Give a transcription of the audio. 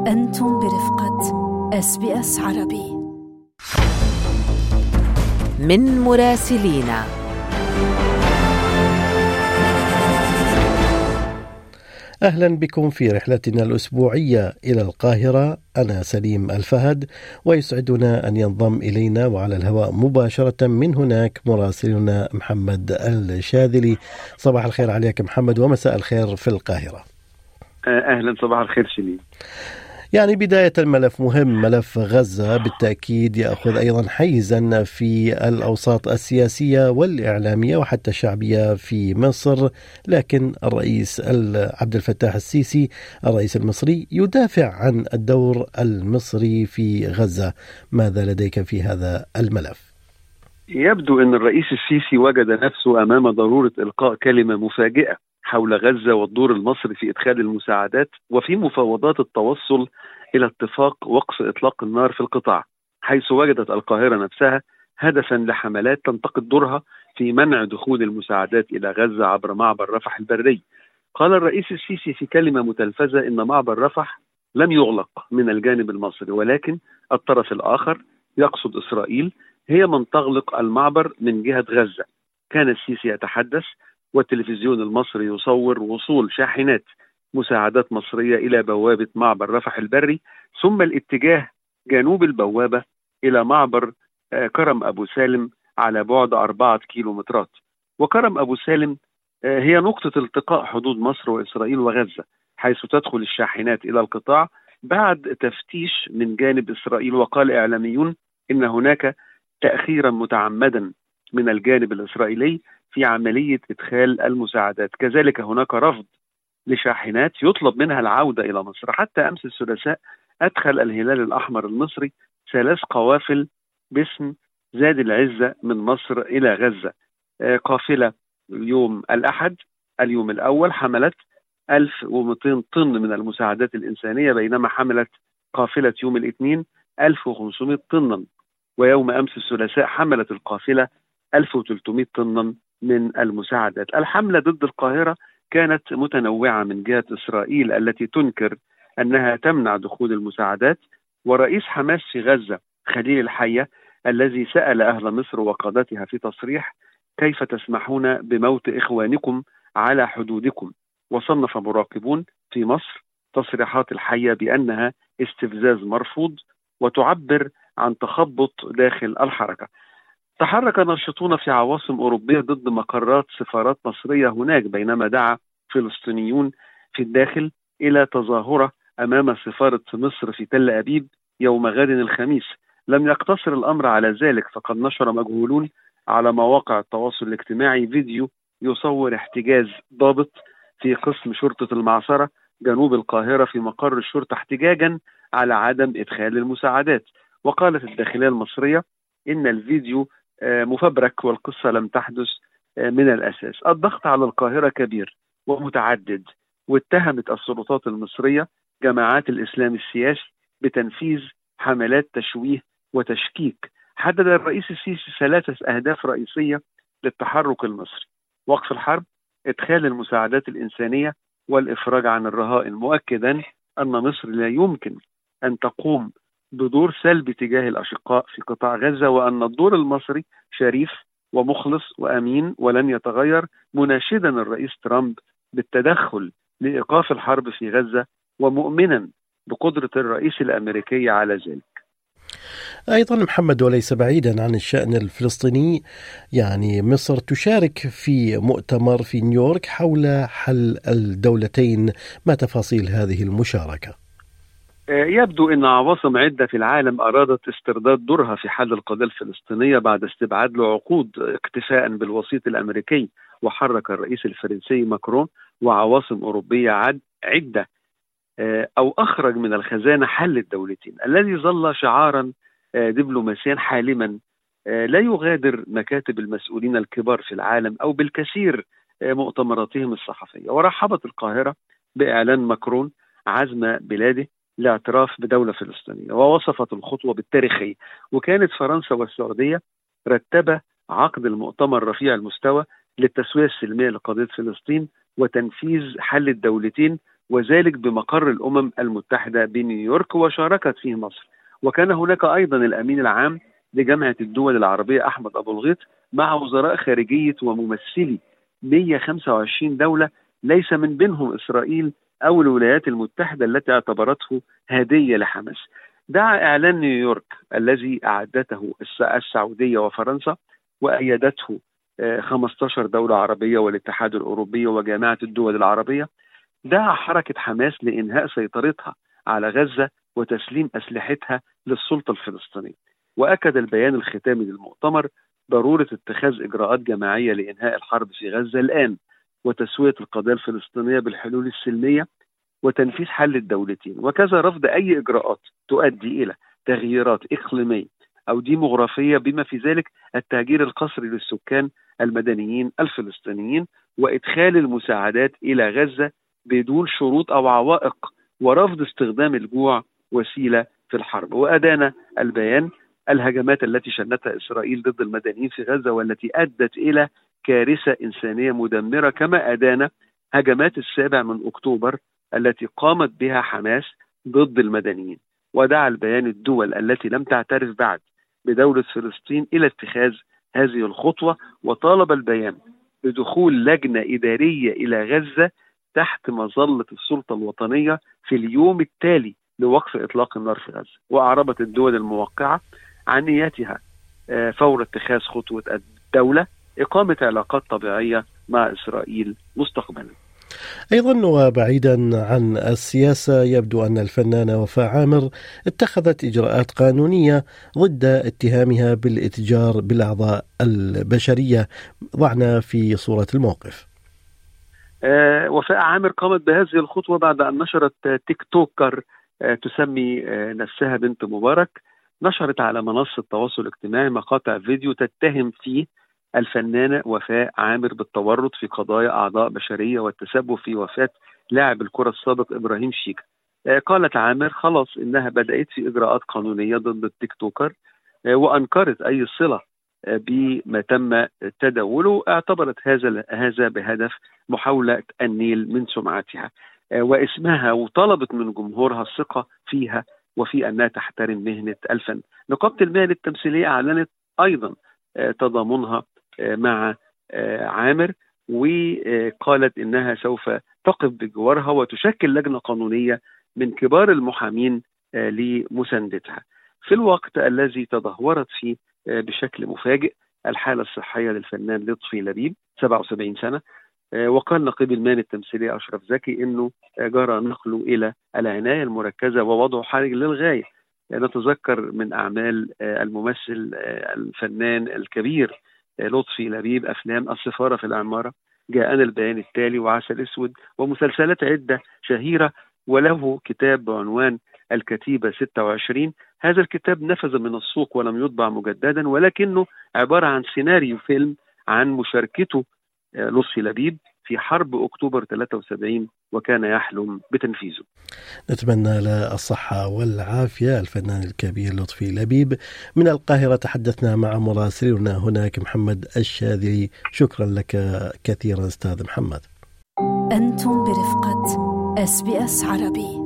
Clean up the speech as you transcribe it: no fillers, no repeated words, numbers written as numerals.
أنتم برفقة SBS عربي. من مراسلينا. أهلا بكم في رحلتنا الأسبوعية إلى القاهرة. أنا سليم الفهد، ويسعدنا أن ينضم إلينا وعلى الهواء مباشرة من هناك مراسلنا محمد الشاذلي. صباح الخير عليك محمد، ومساء الخير في القاهرة. أهلا، صباح الخير سليم. يعني بداية الملف مهم، ملف غزة بالتأكيد يأخذ أيضا حيزا في الأوساط السياسية والإعلامية وحتى الشعبية في مصر، لكن الرئيس عبد الفتاح السيسي الرئيس المصري يدافع عن الدور المصري في غزة. ماذا لديك في هذا الملف؟ يبدو أن الرئيس السيسي وجد نفسه أمام ضرورة إلقاء كلمة مفاجئة حول غزة والدور المصري في إدخال المساعدات وفي مفاوضات التوصل إلى اتفاق وقف إطلاق النار في القطاع، حيث وجدت القاهرة نفسها هدفا لحملات تنتقد دورها في منع دخول المساعدات إلى غزة عبر معبر رفح البري. قال الرئيس السيسي في كلمة متلفزة إن معبر رفح لم يغلق من الجانب المصري، ولكن الطرف الآخر يقصد إسرائيل هي من تغلق المعبر من جهة غزة. كان السيسي يتحدث والتلفزيون المصري يصور وصول شاحنات مساعدات مصرية إلى بوابة معبر رفح البري، ثم الاتجاه جنوب البوابة إلى معبر كرم أبو سالم على بعد 4 كيلومترات. وكرم أبو سالم هي نقطة التقاء حدود مصر وإسرائيل وغزة، حيث تدخل الشاحنات إلى القطاع بعد تفتيش من جانب إسرائيل. وقال إعلاميون إن هناك تأخيرا متعمدا من الجانب الإسرائيلي في عملية إدخال المساعدات. كذلك هناك رفض لشاحنات يطلب منها العودة إلى مصر. حتى أمس الثلاثاء أدخل الهلال الأحمر المصري 3 قوافل باسم زاد العزة من مصر إلى غزة. قافلة اليوم الأحد اليوم الأول حملت 1200 طن من المساعدات الإنسانية، بينما حملت قافلة يوم الاثنين 1500 طنا، ويوم أمس الثلاثاء حملت القافلة 1300 طنا من المساعدات. الحملة ضد القاهرة كانت متنوعة من جهة إسرائيل التي تنكر أنها تمنع دخول المساعدات، ورئيس حماس في غزة خليل الحية الذي سأل أهل مصر وقادتها في تصريح كيف تسمحون بموت إخوانكم على حدودكم. وصنف مراقبون في مصر تصريحات الحية بأنها استفزاز مرفوض وتعبر عن تخبط داخل الحركة. تحرك ناشطون في عواصم أوروبية ضد مقرات سفارات مصرية هناك، بينما دعا فلسطينيون في الداخل إلى تظاهرة أمام سفارة مصر في تل أبيب يوم غد الخميس. لم يقتصر الأمر على ذلك، فقد نشر مجهولون على مواقع التواصل الاجتماعي فيديو يصور احتجاز ضابط في قسم شرطة المعصرة جنوب القاهرة في مقر الشرطة احتجاجا على عدم إدخال المساعدات. وقالت الداخلية المصرية إن الفيديو مفبرك والقصة لم تحدث من الأساس. الضغط على القاهرة كبير ومتعدد، واتهمت السلطات المصرية جماعات الإسلام السياسي بتنفيذ حملات تشويه وتشكيك. حدد الرئيس السيسي 3 أهداف رئيسية للتحرك المصري: وقف الحرب، إدخال المساعدات الإنسانية، والإفراج عن الرهائن، مؤكدا أن مصر لا يمكن أن تقوم بدور سلبي تجاه الأشقاء في قطاع غزة، وأن الدور المصري شريف ومخلص وأمين ولن يتغير، مناشدا الرئيس ترامب بالتدخل لإيقاف الحرب في غزة ومؤمنا بقدرة الرئيس الأمريكي على ذلك. أيضا محمد، وليس بعيدا عن الشأن الفلسطيني، يعني مصر تشارك في مؤتمر في نيويورك حول حل الدولتين. ما تفاصيل هذه المشاركة؟ يبدو أن عواصم عدة في العالم أرادت استرداد دورها في حل القضية الفلسطينية بعد استبعاد له عقود اكتفاء بالوسيط الأمريكي. وحرك الرئيس الفرنسي ماكرون وعواصم أوروبية عدة أو أخرج من الخزانة حل الدولتين الذي ظل شعارا دبلوماسيا حالما لا يغادر مكاتب المسؤولين الكبار في العالم أو بالكثير مؤتمراتهم الصحفية. ورحبت القاهرة بإعلان ماكرون عزم بلاده لاعتراف بدولة فلسطينية، ووصفت الخطوة بالتاريخية. وكانت فرنسا والسعودية رتب عقد المؤتمر رفيع المستوى للتسوية السلمية لقضية فلسطين وتنفيذ حل الدولتين وذلك بمقر الأمم المتحدة بنيويورك، وشاركت فيه مصر. وكان هناك أيضا الأمين العام لجامعة الدول العربية أحمد أبو الغيط مع وزراء خارجية وممثلي 125 دولة، ليس من بينهم إسرائيل أو الولايات المتحدة التي اعتبرته هدية لحماس. دعا إعلان نيويورك الذي أعدته السعودية وفرنسا وأيدته 15 دولة عربية والاتحاد الأوروبي وجامعة الدول العربية، دعا حركة حماس لإنهاء سيطرتها على غزة وتسليم أسلحتها للسلطة الفلسطينية. وأكد البيان الختامي للمؤتمر ضرورة اتخاذ إجراءات جماعية لإنهاء الحرب في غزة الآن، وتسوية القضية الفلسطينية بالحلول السلمية، وتنفيذ حل الدولتين، وكذا رفض أي إجراءات تؤدي إلى تغييرات إقليمية أو ديموغرافية، بما في ذلك التهجير القسري للسكان المدنيين الفلسطينيين، وإدخال المساعدات إلى غزة بدون شروط أو عوائق، ورفض استخدام الجوع وسيلة في الحرب. وأدان البيان الهجمات التي شنتها إسرائيل ضد المدنيين في غزة والتي أدت إلى كارثة إنسانية مدمرة، كما أدان هجمات 7 أكتوبر التي قامت بها حماس ضد المدنيين. ودعا البيان الدول التي لم تعترف بعد بدولة فلسطين إلى اتخاذ هذه الخطوة، وطالب البيان بدخول لجنة إدارية إلى غزة تحت مظلة السلطة الوطنية في اليوم التالي لوقف إطلاق النار في غزة. وأعربت الدول الموقعة عن نيتها فور اتخاذ خطوة الدولة إقامة علاقات طبيعية مع إسرائيل مستقبلا. أيضا وبعيدا عن السياسة، يبدو أن الفنانة وفاء عامر اتخذت إجراءات قانونية ضد اتهامها بالإتجار بالأعضاء البشرية. ضعنا في صورة الموقف. وفاء عامر قامت بهذه الخطوة بعد أن نشرت تيك توكر تسمي نفسها بنت مبارك، نشرت على منصة التواصل الاجتماعي مقاطع فيديو تتهم فيه الفنانة وفاء عامر بالتورط في قضايا أعضاء بشرية والتسبب في وفاة لاعب الكرة السابق إبراهيم شيكا. قالت عامر خلاص إنها بدأت في إجراءات قانونية ضد التيك توكر، وأنكرت أي صلة بما تم تداوله. اعتبرت هذا بهدف محاولة النيل من سمعتها واسمها، وطلبت من جمهورها الثقة فيها وفي أنها تحترم مهنة الفن. نقابة المهن التمثيلية أعلنت أيضا تضامنها مع عامر، وقالت إنها سوف تقف بجوارها وتشكل لجنة قانونية من كبار المحامين لمساندتها. في الوقت الذي تدهورت فيه بشكل مفاجئ الحالة الصحية للفنان لطفي لبيب 77 سنة، وقال نقيب المهن التمثيلية أشرف زكي إنه جرى نقله إلى العناية المركزة ووضعه حرج للغاية. نتذكر من أعمال الممثل الفنان الكبير لطفي لبيب أفلام السفارة في العمارة، جاءنا البيان التالي، وعسل أسود، ومسلسلات عدة شهيرة، وله كتاب بعنوان الكتيبة 26. هذا الكتاب نفذ من السوق ولم يطبع مجددا، ولكنه عبارة عن سيناريو فيلم عن مشاركته لطفي لبيب في حرب أكتوبر 73 وكان يحلم بتنفيذه. نتمنى له الصحة والعافية الفنان الكبير لطفي لبيب. من القاهرة تحدثنا مع مراسلنا هناك محمد الشاذلي. شكرا لك كثيرا أستاذ محمد. أنتم برفقة SBS عربي.